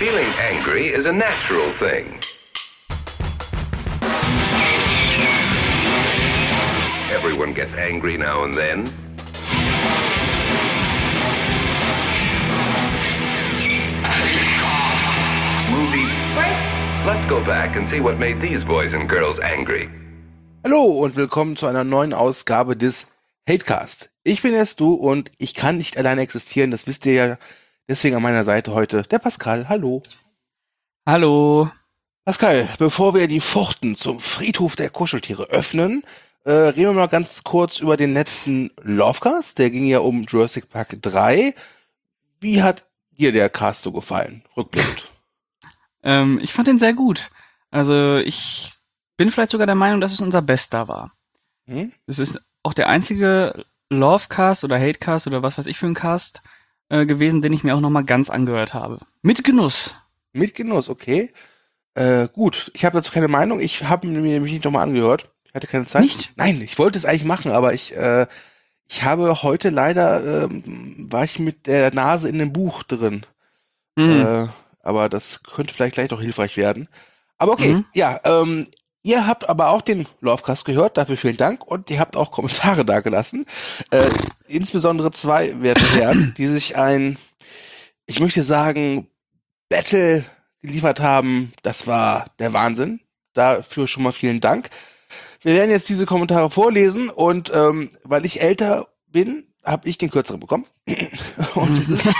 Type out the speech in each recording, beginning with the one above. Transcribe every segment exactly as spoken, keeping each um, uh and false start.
Feeling angry is a natural thing. Everyone gets angry now and then. Movie break. Let's go back and see what made these boys and girls angry. Hallo und willkommen zu einer neuen Ausgabe des Hatecast. Ich bin erst du und ich kann nicht alleine existieren, das wisst ihr ja. Deswegen an meiner Seite heute der Pascal. Hallo. Hallo. Pascal, bevor wir die Pforten zum Friedhof der Kuscheltiere öffnen, äh, reden wir mal ganz kurz über den letzten Lovecast. Der ging ja um Jurassic Park drei. Wie hat dir der Cast so gefallen? Rückblickend. Ähm, ich fand den sehr gut. Also ich bin vielleicht sogar der Meinung, dass es unser Bester war. Hm? Es ist auch der einzige Lovecast oder Hatecast oder was weiß ich für ein Cast äh, gewesen, den ich mir auch nochmal ganz angehört habe. Mit Genuss. Mit Genuss, okay. Äh, gut, ich habe dazu keine Meinung. Ich habe mir nämlich nicht nochmal angehört. Ich hatte keine Zeit. Nicht? Nein, ich wollte es eigentlich machen, aber ich, äh, ich habe heute leider, ähm, war ich mit der Nase in dem Buch drin. Mhm. Äh, aber das könnte vielleicht gleich noch hilfreich werden. Aber okay, Mhm. ja, ähm, ihr habt aber auch den Lovecast gehört, dafür vielen Dank. Und ihr habt auch Kommentare dagelassen. Äh, insbesondere zwei werte Herren, die sich ein, ich möchte sagen, Battle geliefert haben. Das war der Wahnsinn. Dafür schon mal vielen Dank. Wir werden jetzt diese Kommentare vorlesen und ähm, weil ich älter bin, habe ich den kürzeren bekommen. und, es ist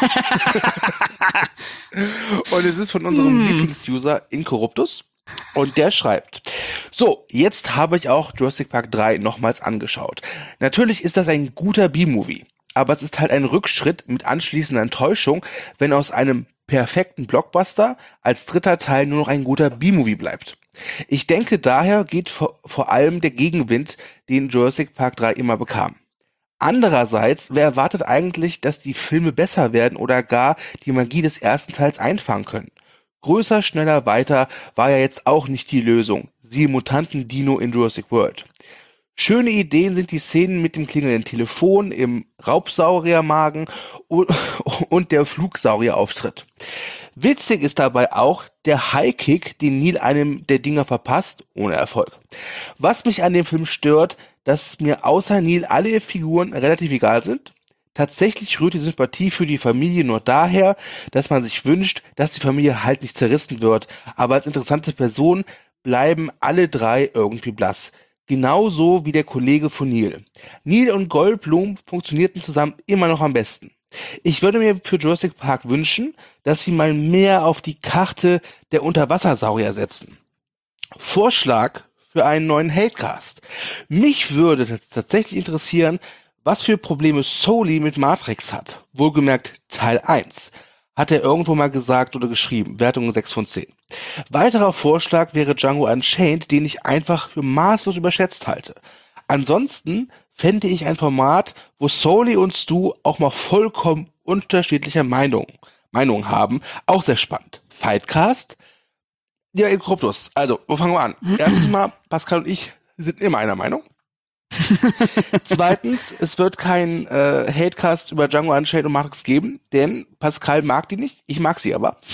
und es ist von unserem Hm. Lieblingsuser Incorruptus. Und der schreibt: So, jetzt habe ich auch Jurassic Park drei nochmals angeschaut. Natürlich ist das ein guter B-Movie, aber es ist halt ein Rückschritt mit anschließender Enttäuschung, wenn aus einem perfekten Blockbuster als dritter Teil nur noch ein guter B-Movie bleibt. Ich denke, daher geht vor, vor allem der Gegenwind, den Jurassic Park drei immer bekam. Andererseits, wer erwartet eigentlich, dass die Filme besser werden oder gar die Magie des ersten Teils einfangen können? Größer, schneller, weiter war ja jetzt auch nicht die Lösung. Siehe Mutanten-Dino in Jurassic World. Schöne Ideen sind die Szenen mit dem klingelnden Telefon, im Raubsauriermagen und der Flugsaurierauftritt. Witzig ist dabei auch der Highkick, den Neil einem der Dinger verpasst, ohne Erfolg. Was mich an dem Film stört, dass mir außer Neil alle Figuren relativ egal sind. Tatsächlich rührt die Sympathie für die Familie nur daher, dass man sich wünscht, dass die Familie halt nicht zerrissen wird, aber als interessante Person bleiben alle drei irgendwie blass. Genauso wie der Kollege von Neil. Neil und Goldblum funktionierten zusammen immer noch am besten. Ich würde mir für Jurassic Park wünschen, dass sie mal mehr auf die Karte der Unterwassersaurier setzen. Vorschlag für einen neuen Hatecast. Mich würde t- tatsächlich interessieren, was für Probleme Sully mit Matrix hat. Wohlgemerkt Teil eins. Hat er irgendwo mal gesagt oder geschrieben. Wertung sechs von zehn. Weiterer Vorschlag wäre Django Unchained, den ich einfach für maßlos überschätzt halte. Ansonsten fände ich ein Format, wo Sully und Stu auch mal vollkommen unterschiedlicher Meinung, Meinung haben, auch sehr spannend. Fightcast? Ja, Incorruptus. Also, wo fangen wir an? Erstens mal, Pascal und ich sind immer einer Meinung. Zweitens, es wird kein äh, Hatecast über Django Unchained und Matrix geben, denn Pascal mag die nicht, ich mag sie aber.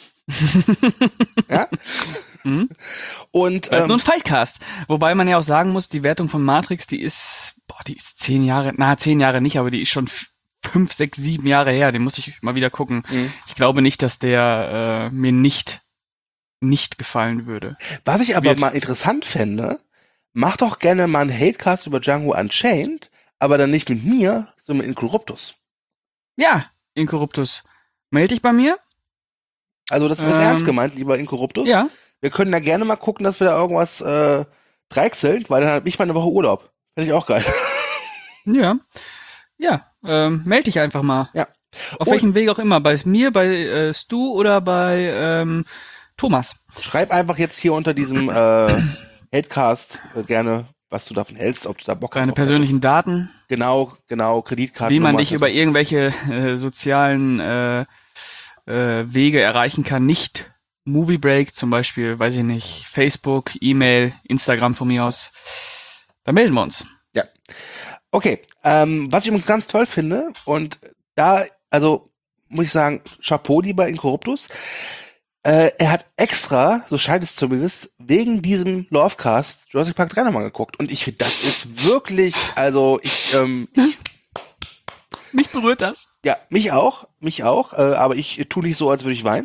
Ja? Mhm. Und Bleibt ähm, nur ein Fightcast. Wobei man ja auch sagen muss, die Wertung von Matrix, die ist, boah, die ist zehn Jahre, na, zehn Jahre nicht, aber die ist schon f- fünf, sechs, sieben Jahre her. Den muss ich mal wieder gucken. Mhm. Ich glaube nicht, dass der äh, mir nicht, nicht gefallen würde. was ich aber wird- mal interessant fände, mach doch gerne mal einen Hatecast über Django Unchained, aber dann nicht mit mir, sondern mit Incorruptus. Ja, Incorruptus. Meld dich bei mir? Also das ist Ähm, ernst gemeint, lieber Incorruptus. Ja. Wir können da gerne mal gucken, dass wir da irgendwas äh, dreichseln, weil dann habe ich mal eine Woche Urlaub. Finde ich auch geil. Ja. Ja, ähm, meld dich einfach mal. Ja. Auf Und- welchem Weg auch immer. Bei mir, bei äh, Stu oder bei ähm, Thomas. Schreib einfach jetzt hier unter diesem äh, Hatecast äh, gerne, was du davon hältst, ob du da Bock Deine hast. persönlichen Daten. Genau, genau, Kreditkarten. Wie man dich über irgendwelche äh, sozialen äh, äh, Wege erreichen kann. Nicht Movie Break, zum Beispiel, weiß ich nicht, Facebook, E-Mail, Instagram von mir aus. Da melden wir uns. Ja. Okay, ähm, was ich übrigens ganz toll finde, und da, also muss ich sagen, Chapeau, lieber Incorruptus, Äh, er hat extra, so scheint es zumindest, wegen diesem Lovecast Jurassic Park drei nochmal geguckt. Und ich finde, das ist wirklich, also ich, ähm, ich Mich berührt das. ja, mich auch, mich auch, äh, aber ich tue nicht so, als würde ich weinen.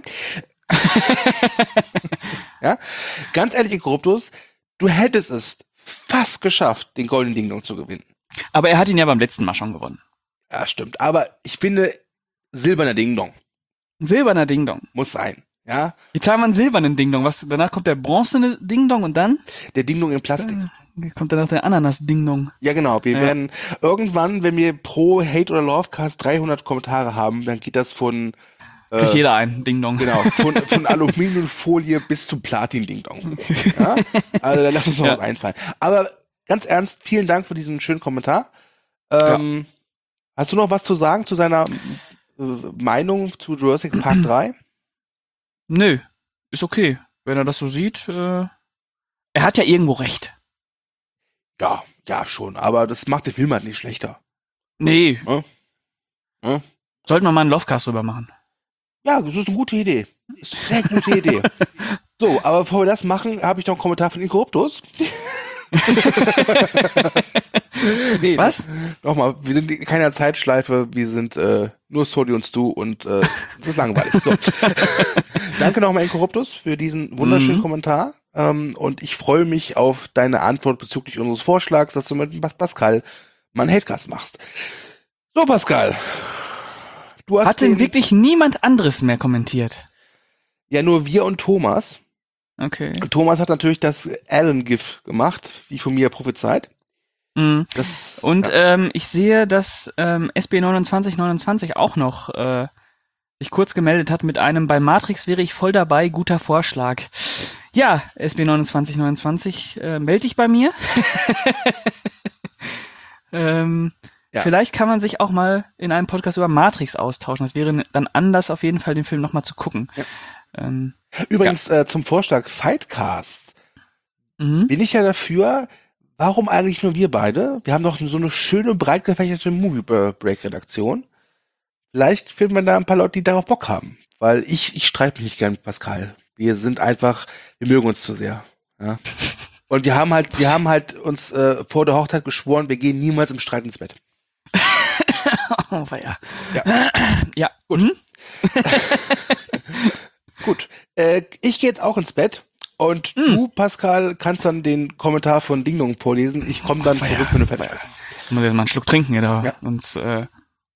Ja, ganz ehrlich, Inkorruptus, du hättest es fast geschafft, den Golden Ding Dong zu gewinnen. Aber er hat ihn ja beim letzten Mal schon gewonnen. Ja, stimmt. Aber ich finde, silberner Ding Dong Ein silberner Ding Dong. muss sein. Ja, Jetzt haben wir einen silbernen Ding Dong. Was, danach kommt der bronzene Ding Dong und dann der Ding Dong in Plastik. äh, kommt danach der Ananas Ding Dong. Ja, genau. Wir Ja. werden irgendwann, wenn wir pro Hate oder Lovecast dreihundert Kommentare haben, dann geht das von, Kriegt äh, jeder ein Ding Dong. genau, von, von Aluminiumfolie bis zum Platin-Ding-Dong. Ja? Also da lass uns noch Ja. was einfallen. Aber ganz ernst, vielen Dank für diesen schönen Kommentar. Ähm, Hast du noch was zu sagen zu seiner äh, Meinung zu Jurassic Park drei? Nö, ist okay. Wenn er das so sieht, äh, er hat ja irgendwo recht. Ja, ja schon. Aber das macht den Film halt nicht schlechter. Nee. Hm? Hm? Sollten wir mal einen Lovecast drüber machen. Ja, das ist eine gute Idee. Das ist eine sehr gute Idee. So, aber bevor wir das machen, habe ich noch einen Kommentar von Inkorruptus. Nee, Was? Nochmal, wir sind in keiner Zeitschleife, wir sind äh, nur Soli und Stu und äh, es ist langweilig. So. Danke nochmal, Inkorruptus, für diesen wunderschönen Mhm. Kommentar. Ähm, und ich freue mich auf deine Antwort bezüglich unseres Vorschlags, dass du mit Pas- Pascal mal einen Hatecast machst. So, Pascal. Du hast Hat denn den, wirklich niemand anderes mehr kommentiert? ja nur wir und Thomas. Okay. Und Thomas hat natürlich das Alan-GIF gemacht, wie von mir prophezeit. Mhm. Das, Und ja. ähm, ich sehe, dass ähm, S B neunundzwanzig neunundzwanzig auch noch äh, sich kurz gemeldet hat mit einem bei Matrix wäre ich voll dabei, guter Vorschlag. Ja, S B neunundzwanzig neunundzwanzig, äh, melde dich bei mir. ähm, Ja. Vielleicht kann man sich auch mal in einem Podcast über Matrix austauschen. Das wäre dann anders, auf jeden Fall den Film nochmal zu gucken. Ja. Ähm, Übrigens äh, zum Vorschlag Fightcast. mhm. Bin ich ja dafür, warum eigentlich nur wir beide? Wir haben doch so eine schöne, breit gefächerte Movie-Break-Redaktion. Vielleicht finden wir da ein paar Leute, die darauf Bock haben. Weil ich, ich streite mich nicht gern mit Pascal. Wir sind einfach, wir mögen uns zu sehr. Ja? Und wir haben halt, wir haben halt uns äh, vor der Hochzeit geschworen, wir gehen niemals im Streit ins Bett. Oh, ja. Ja. Ja, gut. Mhm. Gut, äh, ich gehe jetzt auch ins Bett. Und Hm. du, Pascal, kannst dann den Kommentar von Ding Dong vorlesen. Ich komme dann Oh, zurück, ja. wenn du fertig bist. Ich muss jetzt mal einen Schluck trinken, oder? Ja. Sonst, äh,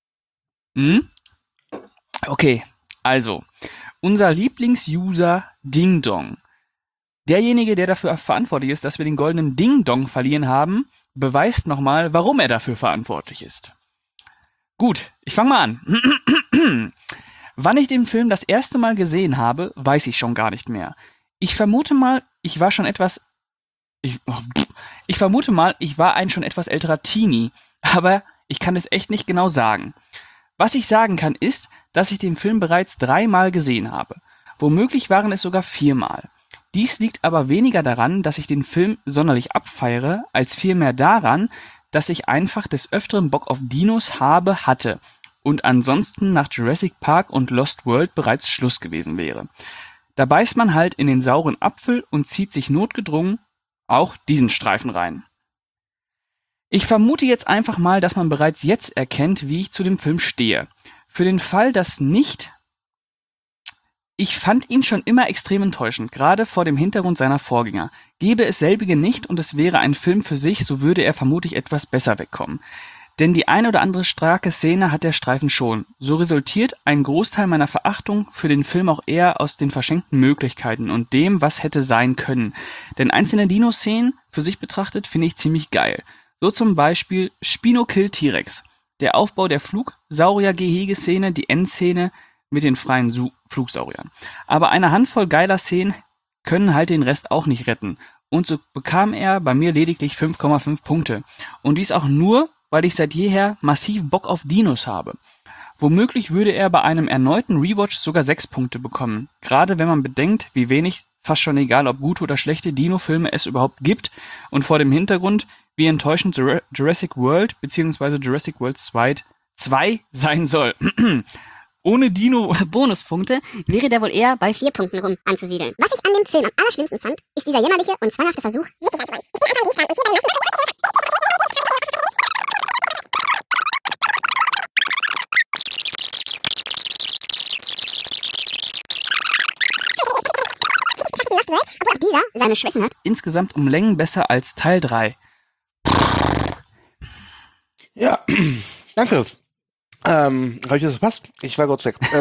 hm? Okay, also, unser Lieblings-User Ding Dong. Derjenige, der dafür verantwortlich ist, dass wir den goldenen Ding Dong verliehen haben, beweist nochmal, warum er dafür verantwortlich ist. Gut, ich fange mal an. Wann ich den Film das erste Mal gesehen habe, weiß ich schon gar nicht mehr. Ich vermute mal, ich war schon etwas... Ich, oh, pff. ich vermute mal, ich war ein schon etwas älterer Teenie, aber ich kann es echt nicht genau sagen. Was ich sagen kann, ist, dass ich den Film bereits dreimal gesehen habe. Womöglich waren es sogar viermal. Dies liegt aber weniger daran, dass ich den Film sonderlich abfeiere, als vielmehr daran, dass ich einfach des Öfteren Bock auf Dinos habe, hatte und ansonsten nach Jurassic Park und Lost World bereits Schluss gewesen wäre. Da beißt man halt in den sauren Apfel und zieht sich notgedrungen auch diesen Streifen rein. Ich vermute jetzt einfach mal, dass man bereits jetzt erkennt, wie ich zu dem Film stehe. Für den Fall, dass nicht... Ich fand ihn schon immer extrem enttäuschend, gerade vor dem Hintergrund seiner Vorgänger. Gäbe es selbige nicht und es wäre ein Film für sich, so würde er vermutlich etwas besser wegkommen. Denn die ein oder andere starke Szene hat der Streifen schon. So resultiert ein Großteil meiner Verachtung für den Film auch eher aus den verschenkten Möglichkeiten und dem, was hätte sein können. Denn einzelne Dino-Szenen für sich betrachtet finde ich ziemlich geil. So zum Beispiel Spino Kill T-Rex. Der Aufbau der Flugsaurier-Gehege-Szene, die Endszene mit den freien Su- Flugsauriern. Aber eine Handvoll geiler Szenen können halt den Rest auch nicht retten. Und so bekam er bei mir lediglich fünf Komma fünf Punkte. Und dies auch nur, weil ich seit jeher massiv Bock auf Dinos habe. Womöglich würde er bei einem erneuten Rewatch sogar sechs Punkte bekommen. Gerade wenn man bedenkt, wie wenig, fast schon egal ob gute oder schlechte Dino-Filme es überhaupt gibt und vor dem Hintergrund, wie enttäuschend Jurassic World bzw. Jurassic World zwei sein soll. ohne Dino. Bonuspunkte wäre der wohl eher bei vier Punkten rum anzusiedeln. Was ich an dem Film am allerschlimmsten fand, ist dieser jämmerliche und zwanghafte Versuch, witzig zu sein. Ich bin einfach nicht dran und hierbei lassen. Obwohl auch dieser seine Schwächen hat. Insgesamt um Längen besser als Teil drei. Ja, danke. Ähm, habe ich das verpasst? Ich war kurz weg. Ähm.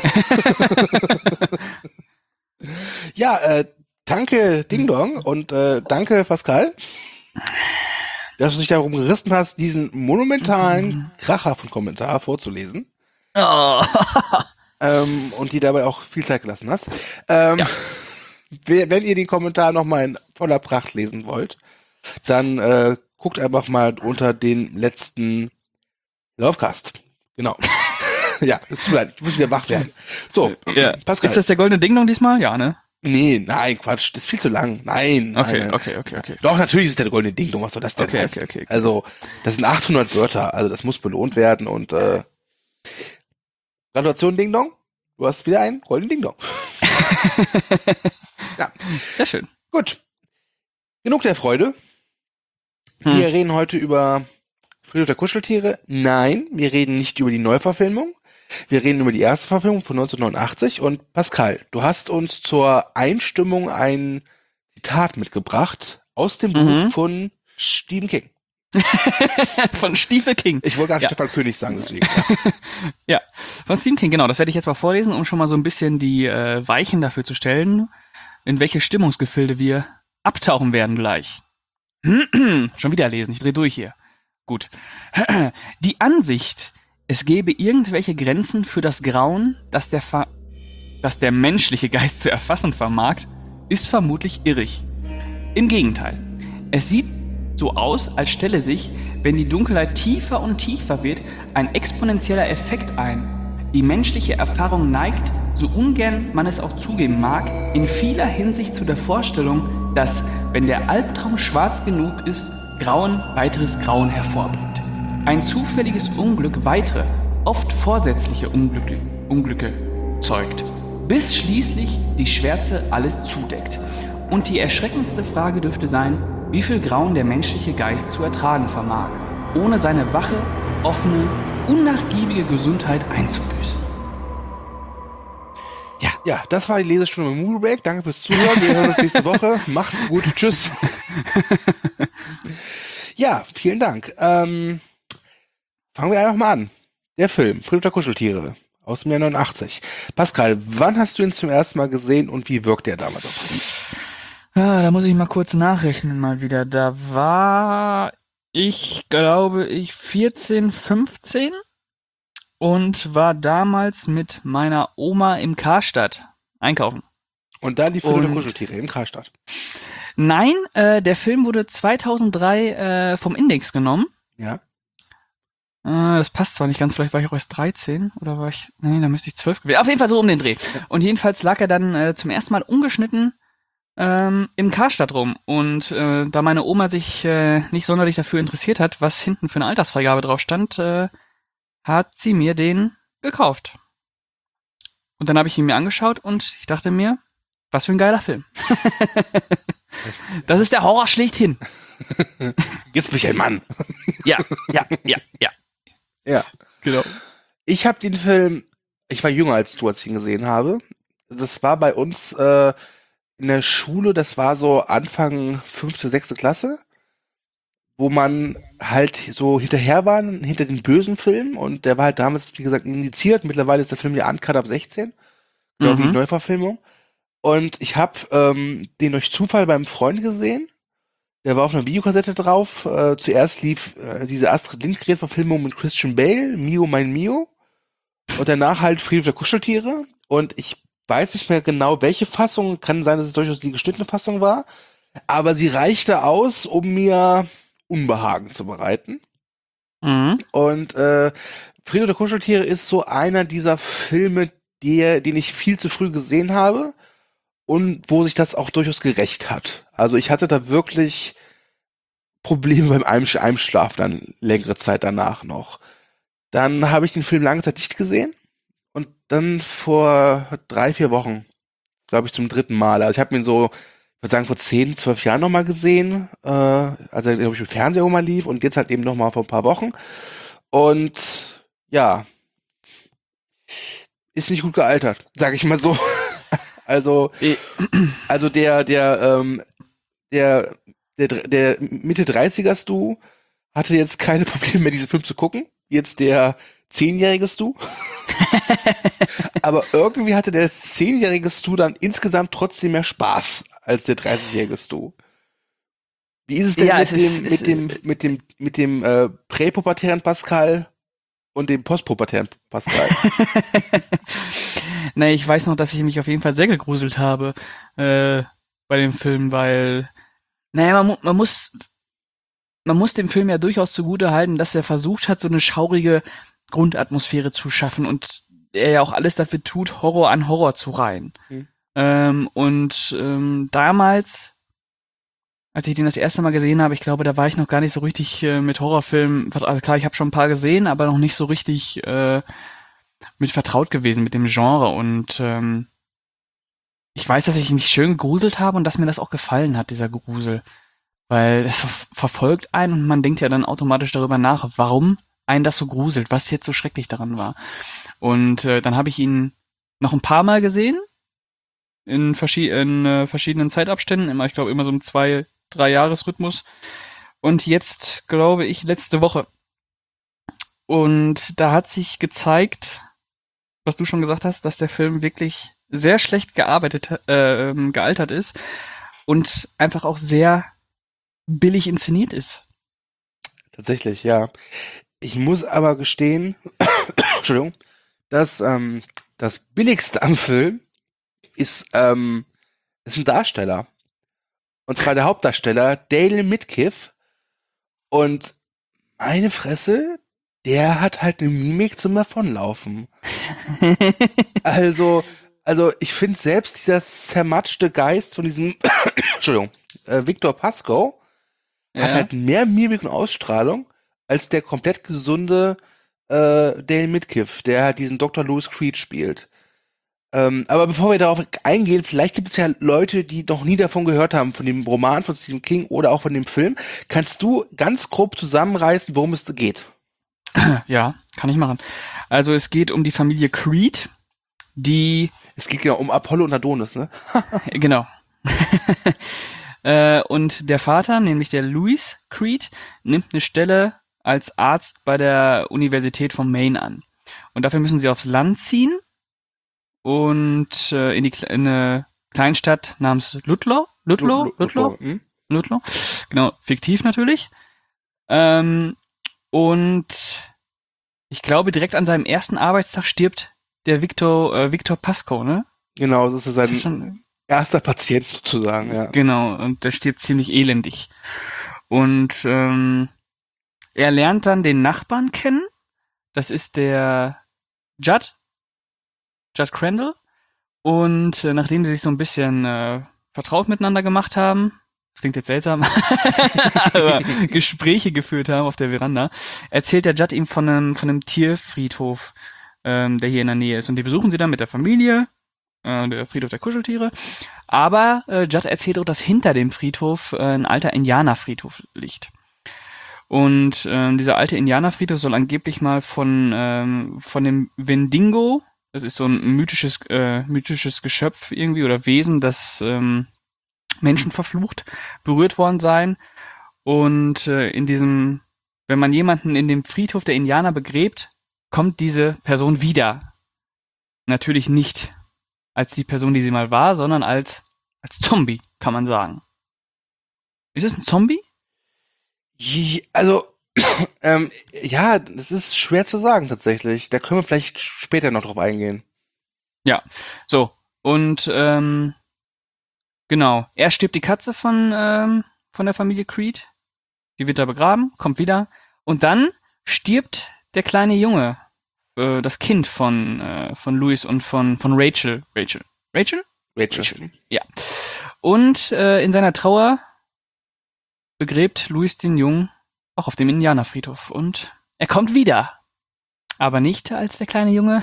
Ja, äh, danke Ding Dong und äh, danke Pascal, dass du dich darum gerissen hast, diesen monumentalen Kracher von Kommentar vorzulesen. Oh. Ähm, und die dabei auch viel Zeit gelassen hast. Ähm, Ja. Wenn ihr den Kommentar nochmal in voller Pracht lesen wollt, dann äh, guckt einfach mal unter den letzten Lovecast. Genau. Ja, es tut leid, ich muss wieder wach werden. So, Ja. Pascal. Ist das der goldene Ding Dong diesmal? Ja, ne? Nee, nein, Quatsch, das ist viel zu lang. Nein, nein. Okay, nein. okay, okay, okay. Doch, natürlich ist es der goldene Ding, was soll das denn Okay, heißen? okay, okay, okay. Also, das sind achthundert Wörter, also das muss belohnt werden und äh, Gratulation Ding Dong, du hast wieder einen goldenen Ding Dong. Ja, Sehr schön. gut. Genug der Freude. Hm. Wir reden heute über Friedhof der Kuscheltiere. Nein, wir reden nicht über die Neuverfilmung. Wir reden über die erste Verfilmung von neunzehnhundertneunundachtzig. Und Pascal, du hast uns zur Einstimmung ein Zitat mitgebracht aus dem Mhm. Buch von Stephen King. Von Stephen King. Ich wollte gar nicht Ja. Stefan König sagen, deswegen. Ja. Ja, von Stephen King, genau. Das werde ich jetzt mal vorlesen, um schon mal so ein bisschen die äh, Weichen dafür zu stellen, in welche Stimmungsgefilde wir abtauchen werden gleich. Schon wieder lesen, ich drehe durch hier. Gut. Die Ansicht, es gäbe irgendwelche Grenzen für das Grauen, das der, Ver das der menschliche Geist zu erfassen vermag, ist vermutlich irrig. Im Gegenteil. Es sieht so aus, als stelle sich, wenn die Dunkelheit tiefer und tiefer wird, ein exponentieller Effekt ein. Die menschliche Erfahrung neigt, so ungern man es auch zugeben mag, in vieler Hinsicht zu der Vorstellung, dass, wenn der Albtraum schwarz genug ist, Grauen weiteres Grauen hervorbringt. Ein zufälliges Unglück weitere, oft vorsätzliche Unglücke, Unglücke zeugt, bis schließlich die Schwärze alles zudeckt. Und die erschreckendste Frage dürfte sein, wie viel Grauen der menschliche Geist zu ertragen vermag, ohne seine wache, offene, unnachgiebige Gesundheit einzubüßen. Ja, Ja, das war die Lesestunde mit Movie Break. Danke fürs Zuhören. Wir hören uns nächste Woche. Mach's gut. Tschüss. Ja, vielen Dank. Ähm, fangen wir einfach mal an. Der Film Friedhof der Kuscheltiere aus dem Jahr neunundachtzig. Pascal, wann hast du ihn zum ersten Mal gesehen und wie wirkt er damals auf dich? Ah, da muss ich mal kurz nachrechnen mal wieder. Da war ich, glaube ich, vierzehn, fünfzehn und war damals mit meiner Oma im Karstadt einkaufen. Und dann die Friedhof der Und- Kuscheltiere in Karstadt. Nein, äh, der Film wurde zweitausenddrei äh, vom Index genommen. Ja. Äh, das passt zwar nicht ganz, vielleicht war ich auch erst dreizehn oder war ich, nee, da müsste ich zwölf gewesen. Auf jeden Fall so um den Dreh. Und jedenfalls lag er dann äh, zum ersten Mal ungeschnitten ähm, im Karstadt rum. Und äh, da meine Oma sich äh, nicht sonderlich dafür interessiert hat, was hinten für eine Altersfreigabe drauf stand, äh, hat sie mir den gekauft. Und dann habe ich ihn mir angeschaut und ich dachte mir, was für ein geiler Film. Das ist der Horror schlechthin. Jetzt bin ich ein Mann. Ja, ja, ja, ja. Ja. Genau. Ich habe den Film, ich war jünger als du, als ich ihn gesehen habe. Das war bei uns äh, in der Schule, das war so Anfang fünfte, sechste Klasse, wo man halt so hinterher war, hinter den bösen Filmen, und der war halt damals, wie gesagt, indiziert. Mittlerweile ist der Film ja uncut ab sechzehn, genau wie die Mhm. Neuverfilmung. Und ich habe ähm, den durch Zufall beim Freund gesehen. Der war auf einer Videokassette drauf. Äh, zuerst lief äh, diese Astrid Lindgren-Verfilmung mit Christian Bale, Mio mein Mio. Und danach halt Friedhof der Kuscheltiere. Und ich weiß nicht mehr genau, welche Fassung. Kann sein, dass es durchaus die geschnittene Fassung war. Aber sie reichte aus, um mir Unbehagen zu bereiten. Mhm. Und äh, Friedhof der Kuscheltiere ist so einer dieser Filme, die, den ich viel zu früh gesehen habe. Und wo sich das auch durchaus gerecht hat. Also ich hatte da wirklich Probleme beim Einsch- Einschlafen dann längere Zeit danach noch. Dann habe ich den Film lange Zeit nicht gesehen. Und dann vor drei, vier Wochen, glaube ich, zum dritten Mal. Also ich habe ihn so, ich würde sagen, vor zehn, zwölf Jahren nochmal gesehen, äh, als er, glaube ich, im Fernseher auch mal lief und jetzt halt eben nochmal vor ein paar Wochen. Und ja, ist nicht gut gealtert, sage ich mal so. Also, Eh, also der, der, ähm, der, der, der Mitte dreißiger Stu hatte jetzt keine Probleme mehr, diesen Film zu gucken. Jetzt der zehnjährige Stu. Aber irgendwie hatte der zehnjährige Stu dann insgesamt trotzdem mehr Spaß als der dreißigjährige Stu. Wie ist es denn Ja, mit es ist- dem, es- mit dem, mit dem, mit dem, äh, präpubertären Pascal und dem postpubertären Pascal? Nee, ich weiß noch, dass ich mich auf jeden Fall sehr gegruselt habe äh, bei dem Film, weil, naja, man, mu- man muss man muss dem Film ja durchaus zugute halten, dass er versucht hat, so eine schaurige Grundatmosphäre zu schaffen und er ja auch alles dafür tut, Horror an Horror zu reihen. Hm. Ähm, und ähm, damals, als ich den das erste Mal gesehen habe, ich glaube, da war ich noch gar nicht so richtig äh, mit Horrorfilmen, vert- also klar, ich habe schon ein paar gesehen, aber noch nicht so richtig äh, mit vertraut gewesen mit dem Genre und ähm, ich weiß, dass ich mich schön gegruselt habe und dass mir das auch gefallen hat, dieser Grusel. Weil es ver verfolgt einen und man denkt ja dann automatisch darüber nach, warum einen das so gruselt, was jetzt so schrecklich daran war. Und äh, dann habe ich ihn noch ein paar Mal gesehen, in, verschi in äh, verschiedenen Zeitabständen, immer, ich glaube immer so im zwei, drei Jahresrhythmus. Und jetzt, glaube ich, letzte Woche. Und da hat sich gezeigt, was du schon gesagt hast, dass der Film wirklich sehr schlecht gearbeitet, äh, ähm, gealtert ist und einfach auch sehr billig inszeniert ist. Tatsächlich, ja. Ich muss aber gestehen, Entschuldigung, dass ähm, das Billigste am Film ist, ähm, ist ein Darsteller. Und zwar der Hauptdarsteller, Dale Midkiff. Und meine Fresse, der hat halt eine Mimik zum Davonlaufen. Also, also ich finde selbst dieser zermatschte Geist von diesem, Entschuldigung, äh, Victor Pascoe hat Ja. halt mehr Mimik und Ausstrahlung als der komplett gesunde äh, Dale Midkiff, der halt diesen Doktor Lewis Creed spielt. Ähm, aber bevor wir darauf eingehen, vielleicht gibt es ja Leute, die noch nie davon gehört haben, von dem Roman von Stephen King oder auch von dem Film. Kannst du ganz grob zusammenreißen, worum es geht? Ja, kann ich machen. Also es geht um die Familie Creed, die, Es geht genau um Apollo und Adonis, ne? äh, genau. äh, und der Vater, nämlich der Louis Creed, nimmt eine Stelle als Arzt bei der Universität von Maine an. Und dafür müssen sie aufs Land ziehen und äh, in die Kle- in eine Kleinstadt namens Ludlow, Ludlow, Lu- Lu- Ludlow, hm? Ludlow, genau, fiktiv natürlich. Ähm, und ich glaube, direkt an seinem ersten Arbeitstag stirbt der Victor, äh, Victor Pascoe, ne? Genau, das ist Das sein ist schon, erster Patient sozusagen, ja. genau, und der stirbt ziemlich elendig. Und ähm, er lernt dann den Nachbarn kennen. Das ist der Judd, Judd Crandall. Und äh, nachdem sie sich so ein bisschen äh, vertraut miteinander gemacht haben, das klingt jetzt seltsam, aber Gespräche geführt haben auf der Veranda, erzählt der Judd ihm von einem, von einem Tierfriedhof, ähm, der hier in der Nähe ist. Und die besuchen sie dann mit der Familie, äh, der Friedhof der Kuscheltiere. Aber äh, Judd erzählt auch, dass hinter dem Friedhof äh, ein alter Indianerfriedhof liegt. Und ähm, dieser alte Indianerfriedhof soll angeblich mal von, ähm, von dem Wendigo, das ist so ein mythisches, äh, mythisches Geschöpf irgendwie oder Wesen, das ähm, Menschen verflucht, berührt worden sein. Und äh, in diesem, wenn man jemanden in dem Friedhof der Indianer begräbt, kommt diese Person wieder. Natürlich nicht als die Person, die sie mal war, sondern als, als Zombie, kann man sagen. Ist es ein Zombie? Je- Also, ähm, ja, das ist schwer zu sagen tatsächlich. Da können wir vielleicht später noch drauf eingehen. So, und ähm, genau, erst stirbt die Katze von, ähm, von der Familie Creed. Die wird da begraben, kommt wieder. Und dann stirbt der kleine Junge, äh, das Kind von, äh, von Louis und von, von Rachel. Rachel. Rachel? Rachel. Und äh, in seiner Trauer begräbt Louis den Jungen auch auf dem Indianerfriedhof. Und er kommt wieder. aber nicht als der kleine Junge,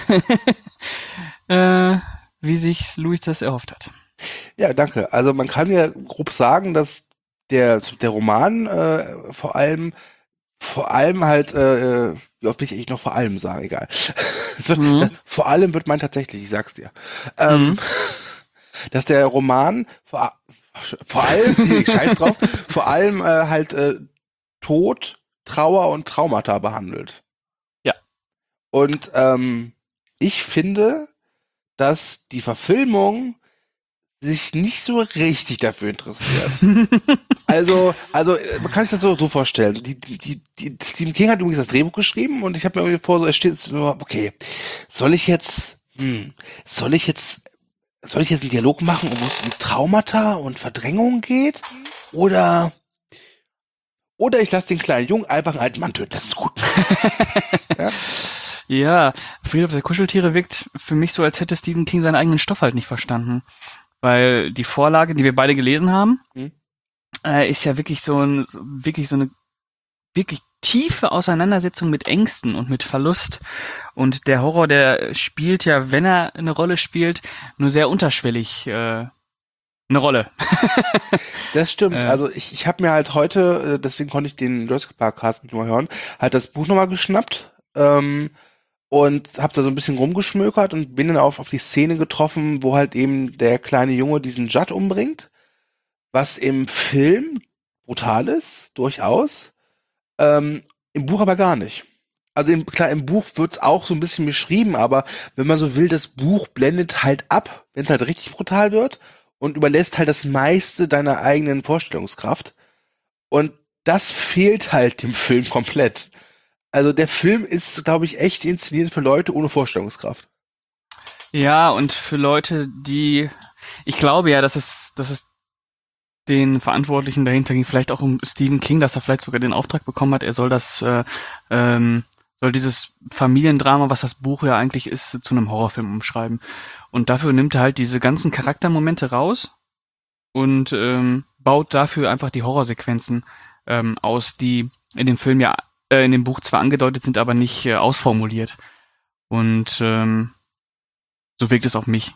äh, wie sich Louis das erhofft hat. Ja, danke. Also man kann ja grob sagen, dass der, der Roman äh, vor allem, vor allem halt, äh, wie oft will ich eigentlich noch vor allem sagen, egal. Es wird, Mhm. das, vor allem wird mein tatsächlich, ich sag's dir. Ähm, Mhm. dass der Roman vor, vor allem, nee, scheiß drauf, vor allem äh, halt äh, Tod, Trauer und Traumata behandelt. Ja. Und ähm, ich finde, dass die Verfilmung sich nicht so richtig dafür interessiert. Also, also äh, man kann sich das so, so vorstellen. Die, die, die, Stephen King hat übrigens das Drehbuch geschrieben und ich habe mir irgendwie vor, so es steht nur, okay, soll ich jetzt, hm, soll ich jetzt, soll ich jetzt einen Dialog machen, wo es um Traumata und Verdrängung geht? Oder, oder ich lasse den kleinen Jungen einfach einen alten Mann töten. Das ist gut. Ja? Ja, Friedhof der Kuscheltiere wirkt für mich so, als hätte Stephen King seinen eigenen Stoff halt nicht verstanden. Weil die Vorlage, die wir beide gelesen haben, Hm. äh, ist ja wirklich so, ein, so wirklich so eine wirklich tiefe Auseinandersetzung mit Ängsten und mit Verlust. Und der Horror, der spielt ja, wenn er eine Rolle spielt, nur sehr unterschwellig äh, eine Rolle. Das stimmt. Äh. Also ich, ich habe mir halt heute, äh, deswegen konnte ich den Jurassic Park Cast nicht mehr hören, halt das Buch nochmal geschnappt ähm, und habe da so ein bisschen rumgeschmökert und bin dann auf, auf die Szene getroffen, wo halt eben der kleine Junge diesen Judd umbringt, was im Film brutal ist, durchaus, ähm, im Buch aber gar nicht. Also im, klar, im Buch wird's auch so ein bisschen beschrieben, aber wenn man so will, das Buch blendet halt ab, wenn es halt richtig brutal wird und überlässt halt das meiste deiner eigenen Vorstellungskraft. Und das fehlt halt dem Film komplett. Also der Film ist, glaube ich, echt inszeniert für Leute ohne Vorstellungskraft. Ja, und für Leute, die, ich glaube ja, dass es, dass es den Verantwortlichen dahinter ging, vielleicht auch um Stephen King, dass er vielleicht sogar den Auftrag bekommen hat, er soll das, äh, ähm, soll dieses Familiendrama, was das Buch ja eigentlich ist, zu einem Horrorfilm umschreiben. Und dafür nimmt er halt diese ganzen Charaktermomente raus und ähm, baut dafür einfach die Horrorsequenzen ähm, aus, die in dem Film ja, äh, in dem Buch zwar angedeutet sind, aber nicht äh, ausformuliert. Und ähm, so wirkt es auf mich.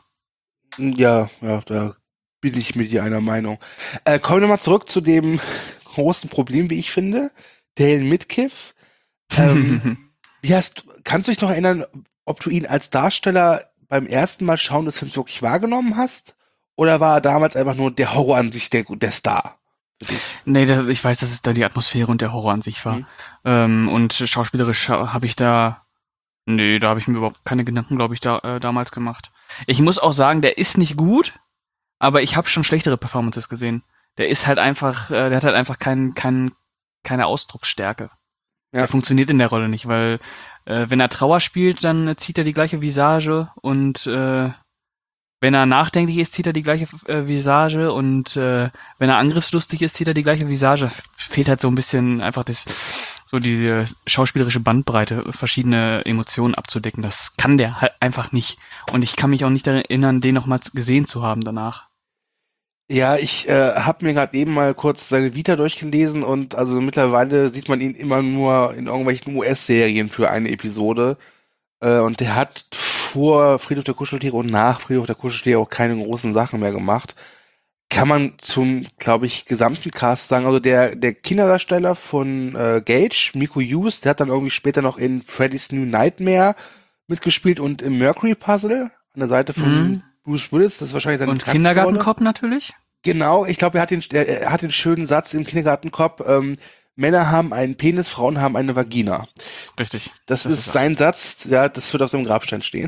Ja, ja, da bin ich mit dir einer Meinung. Äh, kommen wir mal zurück zu dem großen Problem, wie ich finde. Dale Midkiff. Ähm, wie hast, kannst du dich noch erinnern, ob du ihn als Darsteller beim ersten Mal schauen des Films wirklich wahrgenommen hast? Oder war er damals einfach nur der Horror an sich der, der Star? Für dich? Nee, da, ich weiß, dass es da die Atmosphäre und der Horror an sich war. Mhm. Ähm, und schauspielerisch habe ich da, nee, da habe ich mir überhaupt keine Gedanken, glaube ich, da äh, damals gemacht. Ich muss auch sagen, der ist nicht gut, aber ich habe schon schlechtere Performances gesehen. Der ist halt einfach, äh, der hat halt einfach kein, kein, keine Ausdrucksstärke. Ja. Der funktioniert in der Rolle nicht, weil äh, wenn er Trauer spielt, dann äh, zieht er die gleiche Visage und äh, wenn er nachdenklich ist, zieht er die gleiche äh, Visage und äh, wenn er angriffslustig ist, zieht er die gleiche Visage. Fehlt halt so ein bisschen einfach das, so diese schauspielerische Bandbreite, verschiedene Emotionen abzudecken. Das kann der halt einfach nicht. Und ich kann mich auch nicht daran erinnern, den noch mal gesehen zu haben danach. Ja, ich äh, habe mir gerade eben mal kurz seine Vita durchgelesen und also mittlerweile sieht man ihn immer nur in irgendwelchen U S-Serien für eine Episode. Äh, und der hat vor Friedhof der Kuscheltiere und nach Friedhof der Kuscheltiere auch keine großen Sachen mehr gemacht. Kann man zum, glaube ich, gesamten Cast sagen. Also der der Kinderdarsteller von äh, Gage, Miko Hughes, der hat dann irgendwie später noch in Freddy's New Nightmare mitgespielt und im Mercury Puzzle an der Seite von Mhm. Bruce Willis. Das ist wahrscheinlich seine Und bekannteste Rolle. Kindergartencop natürlich. Genau, ich glaube, er hat den, er, er hat den schönen Satz im Kindergartenkopf, ähm, Männer haben einen Penis, Frauen haben eine Vagina. Richtig. Das, Das ist ist er. sein Satz, ja, das wird auf seinem Grabstein stehen.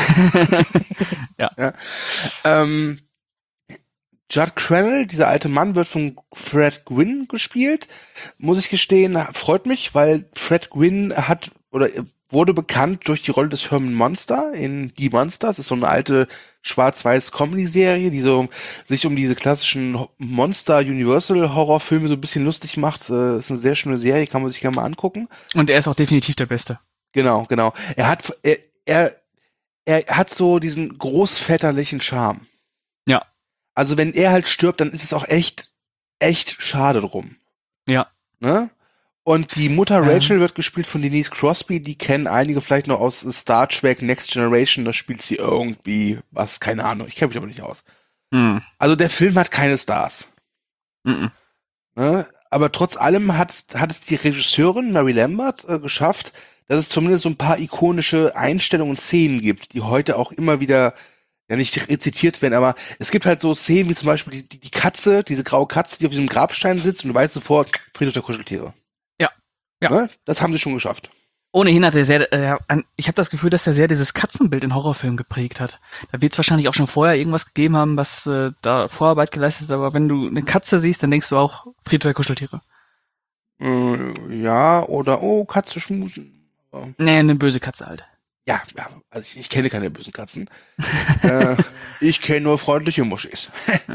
Ja. ja. Ähm, Judd Crannell, dieser alte Mann, wird von Fred Gwynn gespielt. Muss ich gestehen, freut mich, weil Fred Gwynn hat oder wurde bekannt durch die Rolle des Herman Monster in Die Monsters. Das ist so eine alte schwarz-weiß Comedy-Serie, die so sich um diese klassischen Monster-Universal-Horrorfilme so ein bisschen lustig macht. Das ist eine sehr schöne Serie, kann man sich gerne mal angucken. Und er ist auch definitiv der Beste. Genau, genau. Er hat, er, er, er hat so diesen großväterlichen Charme. Ja. Also wenn er halt stirbt, dann ist es auch echt, echt schade drum. Ja. Ne? Und die Mutter Ja. Rachel wird gespielt von Denise Crosby, die kennen einige vielleicht noch aus Star Trek Next Generation, da spielt sie irgendwie was, keine Ahnung, ich kenne mich aber nicht aus. Hm. Also der Film hat keine Stars. Mhm. Ne? Aber trotz allem hat es, hat es die Regisseurin Mary Lambert äh, geschafft, dass es zumindest so ein paar ikonische Einstellungen und Szenen gibt, die heute auch immer wieder, ja nicht rezitiert werden, aber es gibt halt so Szenen wie zum Beispiel die, die, die Katze, diese graue Katze, die auf diesem Grabstein sitzt und du weißt sofort, Friedhof der Kuscheltiere. Ja. Ja. Ne? Das haben sie schon geschafft. Ohnehin hat er sehr, äh, an, ich habe das Gefühl, dass er sehr dieses Katzenbild in Horrorfilmen geprägt hat. Da wird es wahrscheinlich auch schon vorher irgendwas gegeben haben, was äh, da Vorarbeit geleistet ist, aber wenn du eine Katze siehst, dann denkst du auch Friedhof der Kuscheltiere. Äh, ja, oder, oh, Katze schmusen. Ja. Nee, eine böse Katze halt. Ja, ja, also ich, ich kenne keine bösen Katzen. äh, ich kenne nur freundliche Muschis.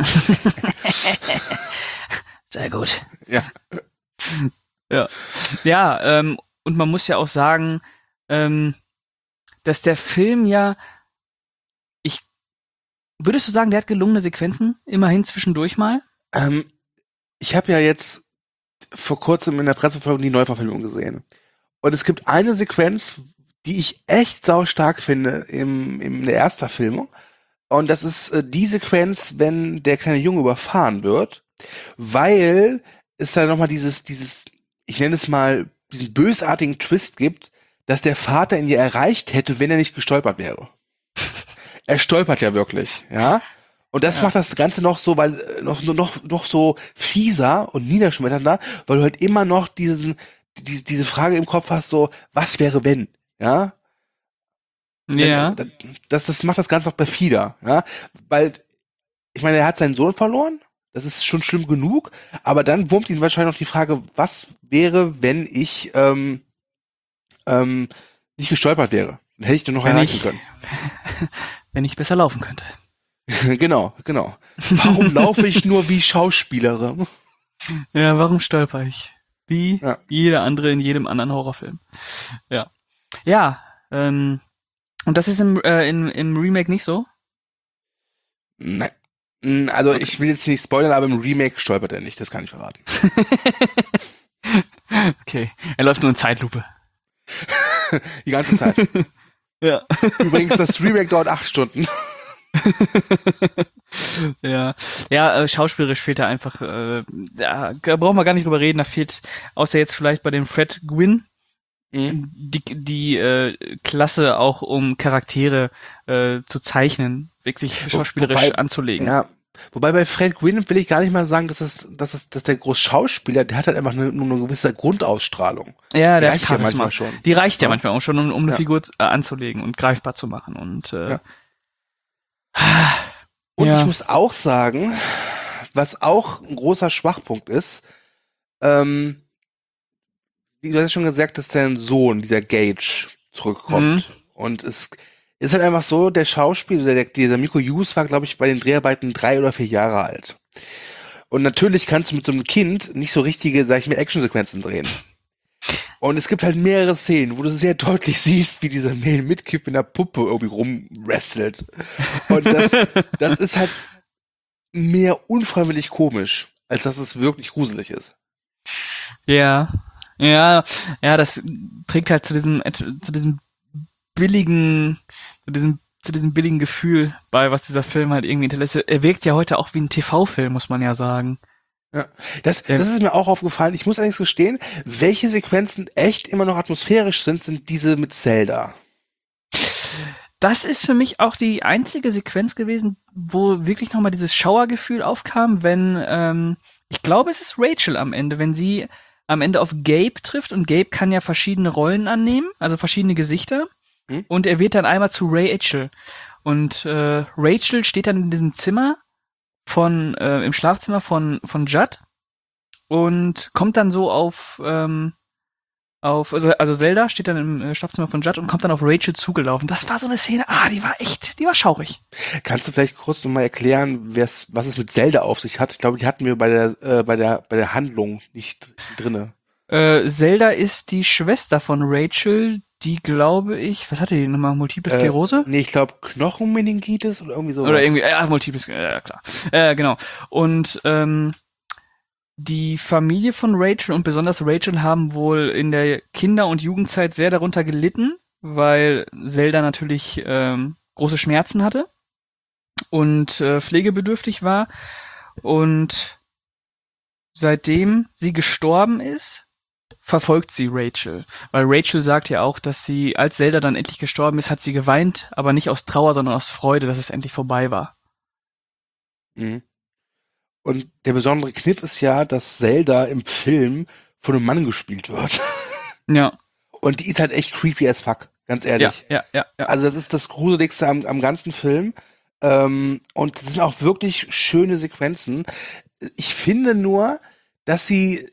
Sehr gut. Ja. Ja, ja ähm, und man muss ja auch sagen, ähm, dass der Film ja, ich, würdest du sagen, der hat gelungene Sequenzen, immerhin zwischendurch mal? Ähm, ich habe ja jetzt vor kurzem in der Presseverfolgung die Neuverfilmung gesehen. Und es gibt eine Sequenz, die ich echt saustark finde im, im der Erstverfilmung. Und das ist äh, die Sequenz, wenn der kleine Junge überfahren wird, weil es da nochmal dieses, dieses, ich nenne es mal, diesen bösartigen Twist gibt, dass der Vater ihn ja erreicht hätte, wenn er nicht gestolpert wäre. Er stolpert ja wirklich, ja. Und das Ja. macht das Ganze noch so, weil äh, noch so noch noch so fieser und niederschmetternder, weil du halt immer noch diesen die, diese Frage im Kopf hast, so was wäre wenn, ja? Ja. Das das macht das Ganze noch perfider, ja? Weil ich meine, er hat seinen Sohn verloren, das ist schon schlimm genug, aber dann wurmt ihn wahrscheinlich noch die Frage, was wäre, wenn ich ähm, ähm, nicht gestolpert wäre? Dann hätte ich den noch Wenn erreichen ich- können. Wenn ich besser laufen könnte. Genau, genau. Warum laufe ich nur wie Schauspielerin? Ja, warum stolper ich? Wie Ja. jeder andere in jedem anderen Horrorfilm. Ja. Ja, ähm, und das ist im, äh, in, im Remake nicht so? Nein. Mm, Also ich will jetzt nicht spoilern, aber im Remake stolpert er nicht, das kann ich verraten. Okay. Er läuft nur in Zeitlupe. Die ganze Zeit. Ja. Übrigens, das Remake dauert acht Stunden. Ja, ja, äh, schauspielerisch fehlt da einfach, äh, da, da brauchen wir gar nicht drüber reden, da fehlt, außer jetzt vielleicht bei dem Fred Gwynn, Mhm. die, die äh, Klasse auch, um Charaktere äh, zu zeichnen, wirklich schauspielerisch Wobei- anzulegen. Ja. Wobei bei Fred Gwynn will ich gar nicht mal sagen, dass es, dass es, dass der groß Schauspieler, der hat halt einfach eine, nur eine gewisse Grundausstrahlung. Ja, Die der reicht ja Charisma. manchmal schon. Die reicht ja, Ja. manchmal auch schon, um, um eine Ja. Figur äh, anzulegen und greifbar zu machen. Und äh, Ja. Und Ja. ich muss auch sagen, was auch ein großer Schwachpunkt ist, ähm, wie du hast ja schon gesagt, dass dein Sohn, dieser Gage, zurückkommt. Mhm. Und es ist halt einfach so, der Schauspieler, der, dieser Miko Hughes war, glaube ich, bei den Dreharbeiten drei oder vier Jahre alt. Und natürlich kannst du mit so einem Kind nicht so richtige, sag ich mal, Actionsequenzen drehen. Und es gibt halt mehrere Szenen, wo du sehr deutlich siehst, wie dieser Male Midkip in der Puppe irgendwie rumwrestelt. Und das, das ist halt mehr unfreiwillig komisch, als dass es wirklich gruselig ist. Ja, ja, ja, das trägt halt zu diesem, zu diesem billigen, zu diesem, zu diesem billigen Gefühl bei, was dieser Film halt irgendwie hinterlässt. Er wirkt ja heute auch wie ein T V-Film, muss man ja sagen. Ja, das, Ja. das ist mir auch aufgefallen. Ich muss allerdings gestehen, welche Sequenzen echt immer noch atmosphärisch sind, sind diese mit Zelda. Das ist für mich auch die einzige Sequenz gewesen, wo wirklich nochmal dieses Schauergefühl aufkam, wenn, ähm, ich glaube, es ist Rachel am Ende, wenn sie am Ende auf Gabe trifft und Gabe kann ja verschiedene Rollen annehmen, also verschiedene Gesichter. Hm? Und er wird dann einmal zu Rachel. Und äh, Rachel steht dann in diesem Zimmer von, äh, im Schlafzimmer von, von Judd und kommt dann so auf, ähm, auf, also, also Zelda steht dann im äh, Schlafzimmer von Judd und kommt dann auf Rachel zugelaufen. Das war so eine Szene, ah, die war echt, die war schaurig. Kannst du vielleicht kurz nochmal erklären, wer's, was es mit Zelda auf sich hat? Ich glaube, die hatten wir bei der, äh, bei der, bei der Handlung nicht drinne. Äh, Zelda ist die Schwester von Rachel, die glaube ich, was hatte die nochmal, Multiple Äh, Sklerose? Nee, ich glaube Knochenmeningitis oder irgendwie sowas. Oder irgendwie, ja, Multiple Sklerose, ja, klar. Äh, genau. Und, ähm, die Familie von Rachel und besonders Rachel haben wohl in der Kinder- und Jugendzeit sehr darunter gelitten, weil Zelda natürlich ähm, große Schmerzen hatte und äh, pflegebedürftig war. Und seitdem sie gestorben ist, verfolgt sie Rachel. Weil Rachel sagt ja auch, dass sie, als Zelda dann endlich gestorben ist, hat sie geweint, aber nicht aus Trauer, sondern aus Freude, dass es endlich vorbei war. Mhm. Und der besondere Kniff ist ja, dass Zelda im Film von einem Mann gespielt wird. Ja. Und die ist halt echt creepy as fuck, ganz ehrlich. Ja, ja, ja, ja. Also das ist das Gruseligste am, am ganzen Film. Ähm, und es sind auch wirklich schöne Sequenzen. Ich finde nur, dass sie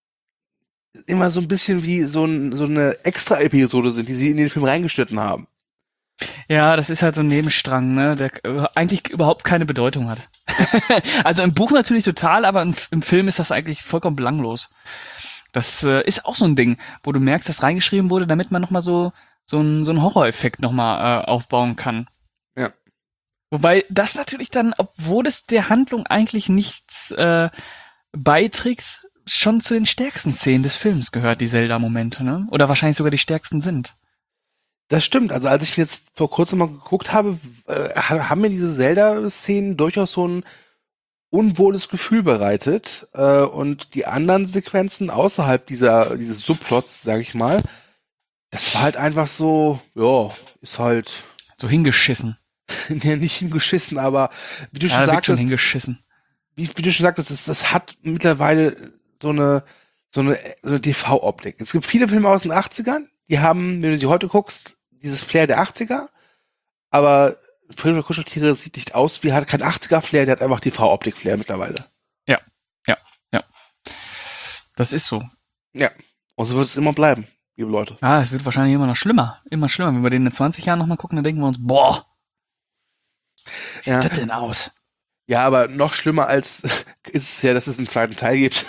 immer so ein bisschen wie so, ein, so eine Extra-Episode sind, die sie in den Film reingeschnitten haben. Ja, das ist halt so ein Nebenstrang, ne, der äh, eigentlich überhaupt keine Bedeutung hat. Also im Buch natürlich total, aber im, im Film ist das eigentlich vollkommen belanglos. Das äh, ist auch so ein Ding, wo du merkst, dass reingeschrieben wurde, damit man nochmal so so einen so einen Horroreffekt nochmal äh, aufbauen kann. Ja. Wobei das natürlich dann, obwohl es der Handlung eigentlich nichts äh, beiträgt, schon zu den stärksten Szenen des Films gehört, die Zelda-Momente, ne? Oder wahrscheinlich sogar die stärksten sind. Das stimmt. Also als ich jetzt vor kurzem mal geguckt habe, äh, haben mir diese Zelda-Szenen durchaus so ein unwohles Gefühl bereitet. Äh, und die anderen Sequenzen außerhalb dieser dieses Subplots, sag ich mal, das war halt einfach so, ja, ist halt So hingeschissen. ja, nicht hingeschissen, aber wie du Ja, schon da wird schon sagtest, hingeschissen. wie, wie du schon sagtest, das, das hat mittlerweile so eine so eine so eine T V-Optik. Es gibt viele Filme aus den achtzigern, die haben, wenn du sie heute guckst, dieses Flair der achtziger, aber Friedhof der Kuscheltiere sieht nicht aus wie, hat kein achtziger-Flair, der hat einfach T V-Optik-Flair mittlerweile. Ja, ja, ja. Das ist so. Ja, und so wird es immer bleiben, liebe Leute. Ja, es wird wahrscheinlich immer noch schlimmer. Immer schlimmer. Wenn wir den in zwanzig Jahren nochmal gucken, dann denken wir uns, boah, wie sieht Ja. das denn aus? Ja, aber noch schlimmer als ist es ja, dass es einen zweiten Teil gibt.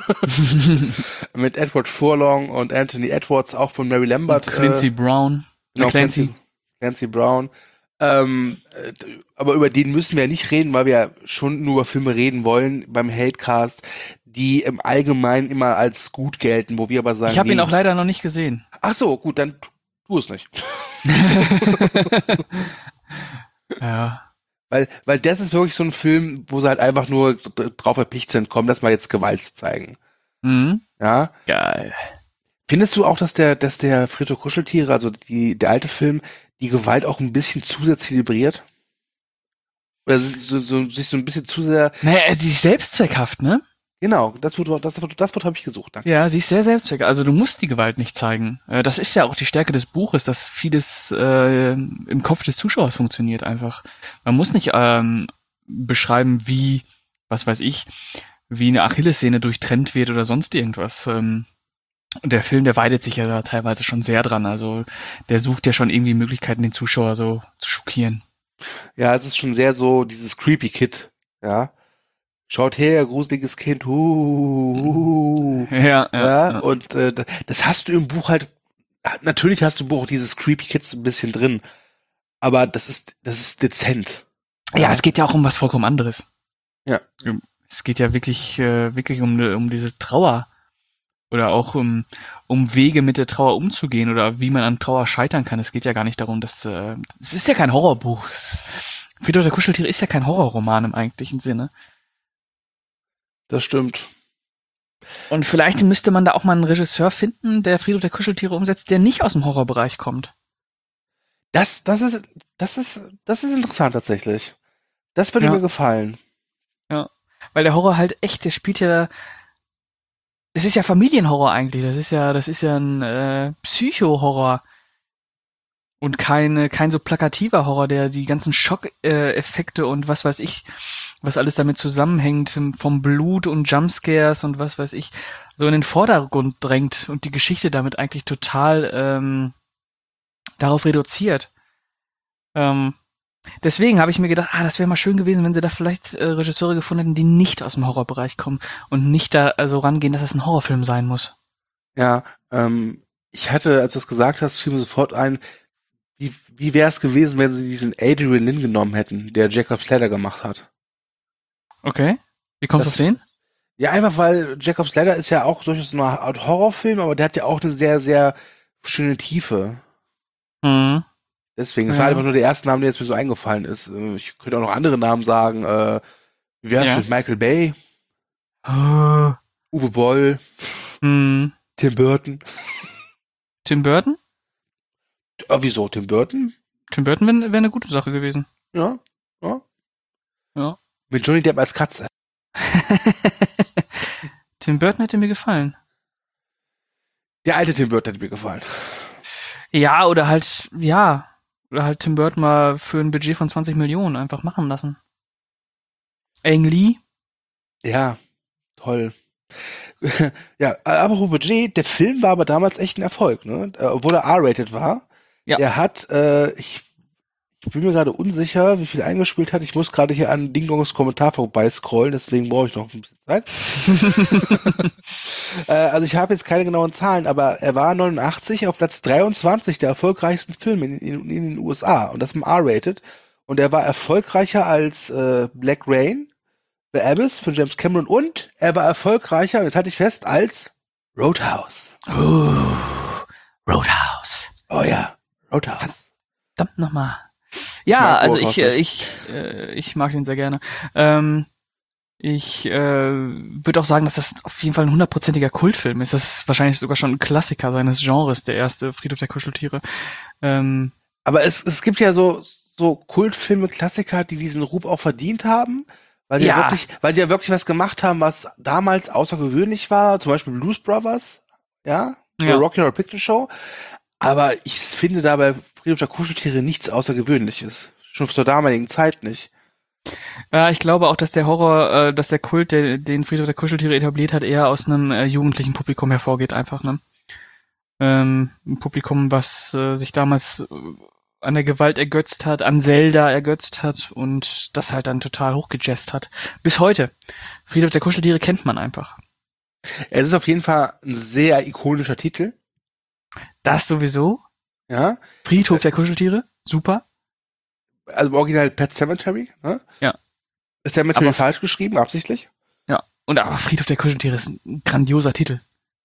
Mit Edward Furlong und Anthony Edwards, auch von Mary Lambert. Und Clancy äh, Brown. Genau, Äh, Clancy. Clancy Brown. Ähm, äh, aber über den müssen wir ja nicht reden, weil wir ja schon nur über Filme reden wollen beim Hatecast, die im Allgemeinen immer als gut gelten, wo wir aber sagen, Ich habe ihn nee. auch leider noch nicht gesehen. Ach so, gut, dann tu, tu es nicht. Ja. Weil, weil das ist wirklich so ein Film, wo sie halt einfach nur d- drauf erpicht sind, komm, lass mal jetzt Gewalt zeigen. Mhm. Ja. Geil. Findest du auch, dass der, dass der Friedhof Kuscheltiere, also die, der alte Film, die Gewalt auch ein bisschen zu sehr zelebriert? Oder so, so, sich so ein bisschen zu sehr, Naja, sie ist selbstzweckhaft, ne? genau, das Wort, das Wort, das Wort habe ich gesucht, danke. Ja, sie ist sehr selbstzweckhaft. Also du musst die Gewalt nicht zeigen. Äh, Das ist ja auch die Stärke des Buches, dass vieles äh, im Kopf des Zuschauers funktioniert einfach. Man muss nicht ähm, beschreiben, wie, was weiß ich, wie eine Achillessehne durchtrennt wird oder sonst irgendwas. Ähm, und der Film, der weidet sich ja da teilweise schon sehr dran. Also der sucht ja schon irgendwie Möglichkeiten, den Zuschauer so zu schockieren. Ja, es ist schon sehr so dieses Creepy Kid, ja. Schaut her, gruseliges Kind, uh, uh, uh. Ja, ja. Ja, ja. und äh, das hast du im Buch halt, natürlich hast du im Buch auch dieses Creepy Kids ein bisschen drin, aber das ist, das ist dezent. Ja, es geht ja auch um was vollkommen anderes. Ja. Es geht ja wirklich, äh, wirklich um, ne- um diese Trauer. Oder auch um, um Wege mit der Trauer umzugehen oder wie man an Trauer scheitern kann. Es geht ja gar nicht darum, dass, äh, es ist ja kein Horrorbuch. Es- Friedhof der Kuscheltiere ist ja kein Horrorroman im eigentlichen Sinne. Das stimmt. Und vielleicht müsste man da auch mal einen Regisseur finden, der Friedhof der Kuscheltiere umsetzt, der nicht aus dem Horrorbereich kommt. Das, das ist, das ist, das ist interessant tatsächlich. Das würde Ja. mir gefallen. Weil der Horror halt echt, der spielt ja, das ist ja Familienhorror eigentlich. Das ist ja, das ist ja ein äh, Psycho-Horror. Und kein, kein so plakativer Horror, der die ganzen Schockeffekte äh, Effekte und was weiß ich, was alles damit zusammenhängt, vom Blut und Jumpscares und was weiß ich, so in den Vordergrund drängt und die Geschichte damit eigentlich total ähm, darauf reduziert. Ähm, deswegen habe ich mir gedacht, ah, das wäre mal schön gewesen, wenn sie da vielleicht äh, Regisseure gefunden hätten, die nicht aus dem Horrorbereich kommen und nicht da so also rangehen, dass es ein Horrorfilm sein muss. Ja, ähm, ich hatte, als du es gesagt hast, fiel mir sofort ein, wie, wie wäre es gewesen, wenn sie diesen Adrian Lynn genommen hätten, der Jacob's Ladder gemacht hat. Okay. Wie kommst du Das- auf den? Ja, einfach weil Jacob's Ladder ist ja auch durchaus eine Art Horrorfilm, aber der hat ja auch eine sehr, sehr schöne Tiefe. Mhm. Deswegen, das Ja. war einfach nur der erste Name, der jetzt mir so eingefallen ist. Äh, Ich könnte auch noch andere Namen sagen. Äh, wie wär's Ja. mit Michael Bay, Oh. Uwe Boll, Hm. Tim Burton? Tim Burton? Äh, wieso Tim Burton? Tim Burton wäre wär eine gute Sache gewesen. Ja, ja. Ja. Mit Johnny Depp als Katze. Tim Burton hätte mir gefallen. Der alte Tim Burton hat mir gefallen. Ja, oder halt, ja. Oder halt Tim Burton mal für ein Budget von zwanzig Millionen einfach machen lassen. Ang Lee? Ja, toll. Ja, apropos Budget, der Film war aber damals echt ein Erfolg, ne? Äh, Obwohl er R-rated war. Ja. Der hat, äh, ich, ich bin mir gerade unsicher, wie viel eingespielt hat. Ich muss gerade hier an Ding Dongs Kommentar vorbei scrollen, deswegen brauche ich noch ein bisschen Zeit. äh, also ich habe jetzt keine genauen Zahlen, aber er war neunundachtzig auf Platz dreiundzwanzig der erfolgreichsten Filme in, in, in den U S A und das im R-rated. Und er war erfolgreicher als äh, Black Rain, The Abyss von James Cameron und er war erfolgreicher, jetzt halte ich fest, als Roadhouse. Oh, Roadhouse. Oh ja, Roadhouse. Verdammt nochmal. Ja, mag also Roadhouse ich, äh, ich, äh, ich mag den sehr gerne. Ähm, ich äh, würde auch sagen, dass das auf jeden Fall ein hundertprozentiger Kultfilm ist. Das ist wahrscheinlich sogar schon ein Klassiker seines Genres, der erste Friedhof der Kuscheltiere. Ähm, Aber es, es gibt ja so, so Kultfilme, Klassiker, die diesen Ruf auch verdient haben, weil sie ja. Ja. wirklich, weil sie ja wirklich was gemacht haben, was damals außergewöhnlich war, zum Beispiel Blues Brothers, ja, Ja. oder Rocky Horror Picture Show. Aber ich finde da bei Friedhof der Kuscheltiere nichts Außergewöhnliches. Schon zur damaligen Zeit nicht. Ja, ich glaube auch, dass der Horror, äh, dass der Kult, der, den Friedhof der Kuscheltiere etabliert hat, eher aus einem äh, jugendlichen Publikum hervorgeht, einfach, ne? Ähm, ein Publikum, was äh, sich damals äh, an der Gewalt ergötzt hat, an Zelda ergötzt hat und das halt dann total hochgejazzt hat. Bis heute. Friedhof der Kuscheltiere kennt man einfach. Es ist auf jeden Fall ein sehr ikonischer Titel, Das sowieso. ja. Friedhof der Kuscheltiere, super. Also im Original Pet Sematary, ne? Ja. Ist ja mit mir Aber- falsch geschrieben, absichtlich? Ja. Und aber Friedhof der Kuscheltiere ist ein grandioser Titel.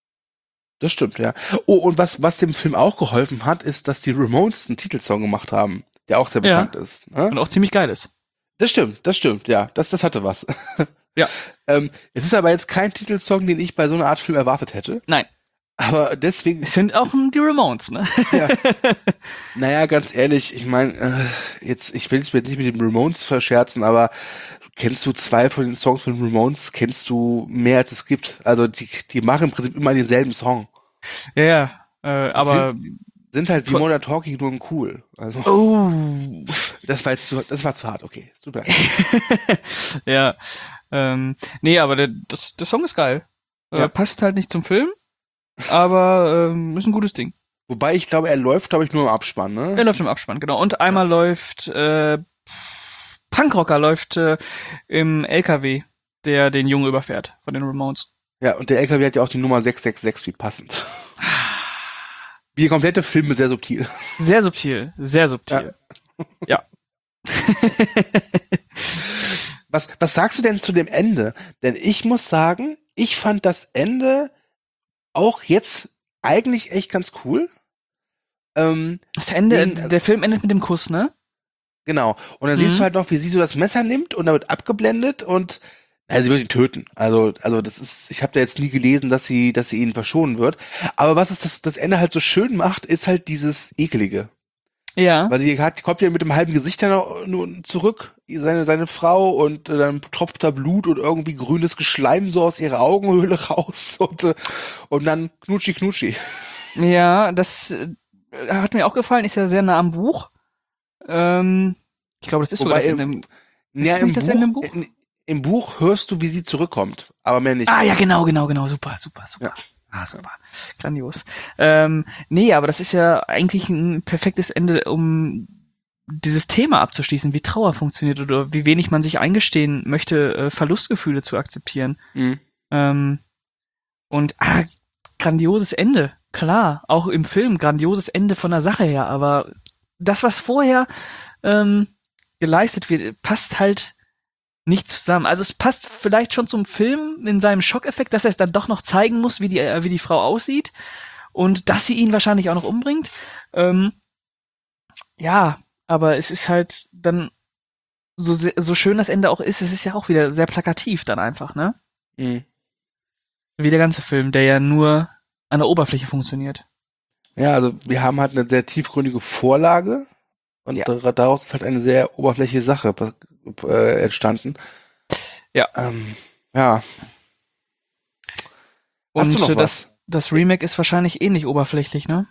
Das stimmt, ja. Oh, und was, was dem Film auch geholfen hat, ist, dass die Ramones einen Titelsong gemacht haben, der auch sehr Ja. bekannt ist. Ne? Und auch ziemlich geil ist. Das stimmt, das stimmt, ja. Das, das hatte was. Ja. ähm, es ist aber jetzt kein Titelsong, den ich bei so einer Art Film erwartet hätte. Nein. Aber deswegen, Es sind auch die Ramones, ne? ja. Naja, ganz ehrlich, ich meine, äh, jetzt, ich will es mir nicht mit den Ramones verscherzen, aber kennst du zwei von den Songs von den Ramones, kennst du mehr als es gibt. Also die, die machen im Prinzip immer denselben Song. Ja, ja. Äh, aber. Sind halt wie Von- Modern Talking nur in cool. Also Oh. das war jetzt zu, das war zu hart, okay. Es tut mir leid. Ja. Ähm, nee, aber der, das, der Song ist geil. Äh, Ja. Passt halt nicht zum Film, aber ähm, ist ein gutes Ding. Wobei ich glaube, er läuft, glaube ich, nur im Abspann, ne? Er läuft im Abspann, genau. Und einmal läuft äh, Punkrocker läuft äh, im L K W, der den Jungen überfährt von den Ramones. Ja, und der L K W hat ja auch die Nummer sechs sechs sechs, wie passend. Wie der komplette Film ist sehr subtil. Sehr subtil, sehr subtil. Ja. Was, was sagst du denn zu dem Ende? Denn ich muss sagen, ich fand das Ende auch jetzt eigentlich echt ganz cool. Ähm, Das Ende, Den- der Film endet mit dem Kuss, ne? genau. Und dann Mhm. siehst du halt noch, wie sie so das Messer nimmt und da wird abgeblendet und also sie wird ihn töten. Also, also das ist, ich habe da jetzt nie gelesen, dass sie, dass sie ihn verschonen wird. Aber was es das, das Ende halt so schön macht, ist halt dieses Ekelige. Ja. Weil sie hat, kommt ja mit dem halben Gesicht dann auch nur zurück, seine, seine Frau, und äh, dann tropft da Blut und irgendwie grünes Geschleim so aus ihrer Augenhöhle raus und, äh, und dann knutschi knutschi. Ja, das äh, hat mir auch gefallen, ist ja sehr nah am Buch. Ähm, ich glaube, das ist sogar Wobei das im- Ende. Ja, nicht im das Buch, Ende im Buch? In, im Buch hörst du, wie sie zurückkommt, aber mehr nicht. Ah, ja, genau, genau, genau. Super, super, super. Ja. Ah, super. Grandios. Ähm, nee, aber das ist ja eigentlich ein perfektes Ende, um dieses Thema abzuschließen, wie Trauer funktioniert oder wie wenig man sich eingestehen möchte, äh, Verlustgefühle zu akzeptieren. Mhm. Ähm, und ah, grandioses Ende, klar, auch im Film grandioses Ende von der Sache her, aber das, was vorher ähm, geleistet wird, passt halt nicht zusammen. Also es passt vielleicht schon zum Film in seinem Schockeffekt, dass er es dann doch noch zeigen muss, wie die, äh, wie die Frau aussieht und dass sie ihn wahrscheinlich auch noch umbringt. Ähm, ja, aber es ist halt dann so, so schön das Ende auch ist, es ist ja auch wieder sehr plakativ dann einfach, ne? Mhm. Wie der ganze Film, der ja nur an der Oberfläche funktioniert. Ja, also wir haben halt eine sehr tiefgründige Vorlage und Ja. daraus ist halt eine sehr oberflächliche Sache äh, entstanden. Ja. Ähm, ja. Hast Und du noch äh, was? das, das Remake ist wahrscheinlich ähnlich oberflächlich, ne?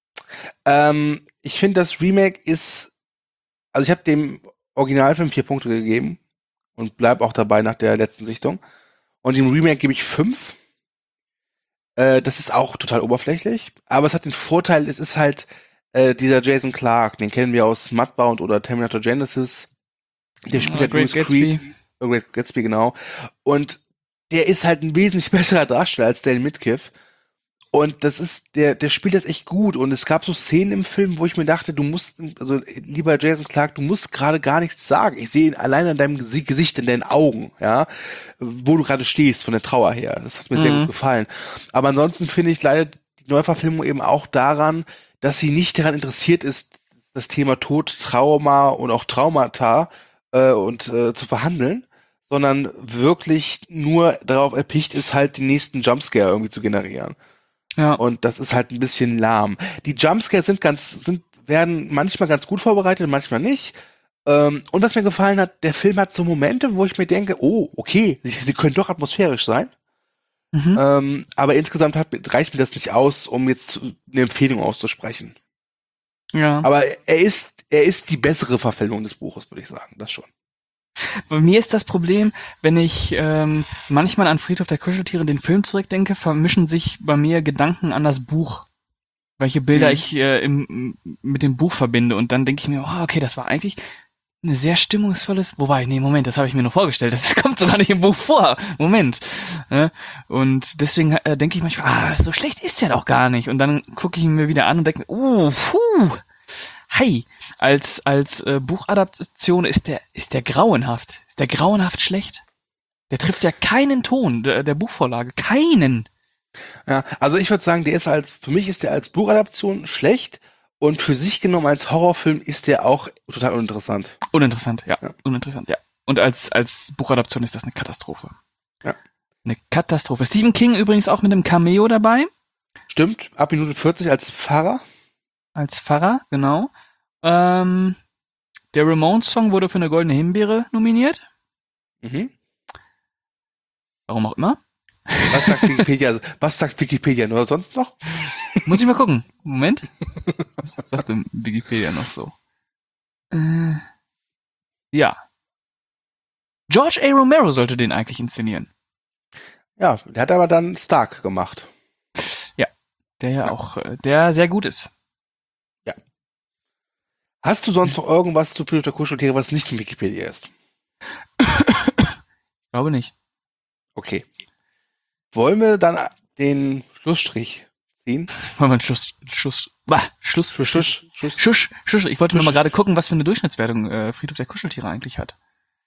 Ähm, ich finde, das Remake ist, also ich habe dem Originalfilm vier Punkte gegeben und bleib auch dabei nach der letzten Sichtung. Und dem Remake gebe ich fünf. Äh, das ist auch total oberflächlich, aber es hat den Vorteil, es ist halt äh, dieser Jason Clarke, den kennen wir aus Mudbound oder Terminator Genesis. Der spielt halt Great Louis Creed. Gatsby. Oh, Great Gatsby, genau. Und der ist halt ein wesentlich besserer Darsteller als Dan Midkiff. Und das ist, der, der spielt das echt gut. Und es gab so Szenen im Film, wo ich mir dachte, du musst, also lieber Jason Clarke, du musst gerade gar nichts sagen. Ich sehe ihn allein an deinem Gesi- Gesicht, in deinen Augen, ja, wo du gerade stehst, von der Trauer her. Das hat mir Mhm. sehr gut gefallen. Aber ansonsten finde ich leider die Neuverfilmung eben auch daran, dass sie nicht daran interessiert ist, das Thema Tod, Trauma und auch Traumata äh, und äh, zu verhandeln, sondern wirklich nur darauf erpicht ist, halt den nächsten Jumpscare irgendwie zu generieren. Ja. Und das ist halt ein bisschen lahm. Die Jumpscares sind ganz, sind, werden manchmal ganz gut vorbereitet, manchmal nicht. Ähm, und was mir gefallen hat, der Film hat so Momente, wo ich mir denke, oh, okay, sie, sie können doch atmosphärisch sein. Mhm. Ähm, aber insgesamt hat, reicht mir das nicht aus, um jetzt eine Empfehlung auszusprechen. Ja. Aber er ist, er ist die bessere Verfilmung des Buches, würde ich sagen, das schon. Bei mir ist das Problem, wenn ich ähm, manchmal an Friedhof der Kuscheltiere den Film zurückdenke, vermischen sich bei mir Gedanken an das Buch. Welche Bilder Mhm. ich äh, im, mit dem Buch verbinde. Und dann denke ich mir, oh, okay, das war eigentlich eine sehr stimmungsvolles, wobei, nee, Moment, das habe ich mir nur vorgestellt, das kommt sogar nicht im Buch vor, Moment. Ja, und deswegen äh, denke ich manchmal, ah, so schlecht ist der doch gar nicht. Und dann gucke ich ihn mir wieder an und denke mir, oh, puh, hi, als, als äh, Buchadaption ist der, ist der grauenhaft, ist der grauenhaft schlecht. Der trifft ja keinen Ton der, der Buchvorlage, keinen. Ja, also ich würde sagen, der ist als, für mich ist der als Buchadaption schlecht und für sich genommen als Horrorfilm ist der auch total uninteressant. Uninteressant, ja, Ja. uninteressant, ja. Und als, als Buchadaption ist das eine Katastrophe. Ja. Eine Katastrophe. Stephen King übrigens auch mit einem Cameo dabei, Stimmt, ab Minute vierzig als Pfarrer. als Pfarrer, genau. Ähm, der Ramones-Song wurde für eine Goldene Himbeere nominiert, Mhm. warum auch immer. Was sagt Wikipedia? Was sagt Wikipedia nur sonst noch? Muss ich mal gucken. Moment. Was sagt denn Wikipedia noch so? Äh, ja. George A. Romero sollte den eigentlich inszenieren. Ja, der hat aber dann Stark gemacht. Der ja auch, äh, der sehr gut ist. Hast du sonst noch irgendwas zu Friedhof der Kuscheltiere, was nicht in Wikipedia ist? Ich glaube nicht. Okay. Wollen wir dann den Schlussstrich ziehen? Wollen wir einen Schluss, Schluss, bah, Schluss, Schuss, Schuss, Schuss. Schusch, Schusch. Ich wollte Schusch. nur mal gerade gucken, was für eine Durchschnittswertung äh, Friedhof der Kuscheltiere eigentlich hat.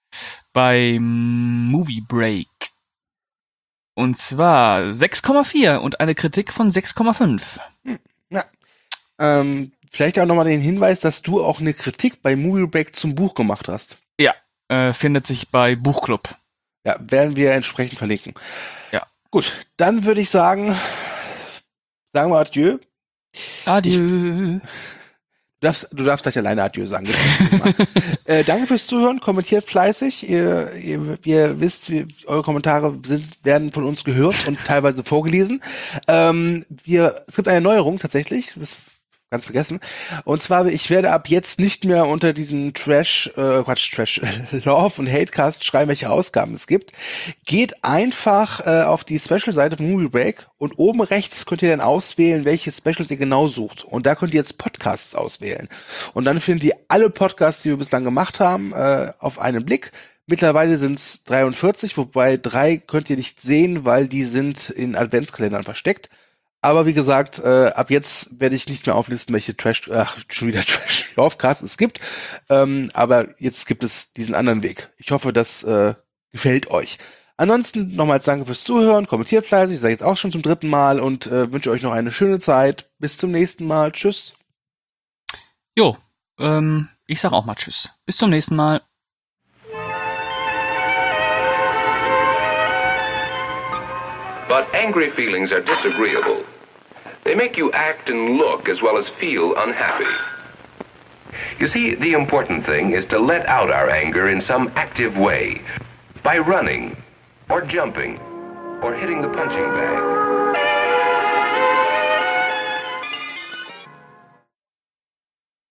Beim Movie Break. Und zwar sechs Komma vier und eine Kritik von sechs Komma fünf. Ähm, vielleicht auch nochmal den Hinweis, dass du auch eine Kritik bei Movie Break zum Buch gemacht hast. Äh, findet sich bei Buchclub. Ja, werden wir entsprechend verlinken. Ja. Gut, dann würde ich sagen, sagen wir Adieu. Adieu. Du darfst, du darfst gleich alleine Adieu sagen. Das ist das mal. äh, danke fürs Zuhören, kommentiert fleißig. Ihr, ihr, ihr wisst, wie, eure Kommentare sind, werden von uns gehört und teilweise vorgelesen. Ähm, wir, es gibt eine Neuerung tatsächlich, das ganz vergessen. Und zwar, ich werde ab jetzt nicht mehr unter diesem Trash, äh, Quatsch, Trash, Love und Hatecast schreiben, welche Ausgaben es gibt. Geht einfach äh, auf die Special-Seite von Movie Break und oben rechts könnt ihr dann auswählen, welche Specials ihr genau sucht. Und da könnt ihr jetzt Podcasts auswählen. Und dann findet ihr alle Podcasts, die wir bislang gemacht haben, äh, auf einen Blick. Mittlerweile sind es dreiundvierzig, wobei drei könnt ihr nicht sehen, weil die sind in Adventskalendern versteckt. Aber wie gesagt, äh, ab jetzt werde ich nicht mehr auflisten, welche Trash, ach, schon wieder Trash-Lovecast es gibt. Ähm, aber jetzt gibt es diesen anderen Weg. Ich hoffe, das äh, gefällt euch. Ansonsten nochmals danke fürs Zuhören, kommentiert fleißig, ich sage jetzt auch schon zum dritten Mal und äh, wünsche euch noch eine schöne Zeit. Bis zum nächsten Mal. Tschüss. Jo, ähm, ich sag auch mal Tschüss. Bis zum nächsten Mal. But angry feelings are disagreeable. They make you act and look as well as feel unhappy. You see, the important thing is to let out our anger in some active way, by running, or jumping, or hitting the punching bag.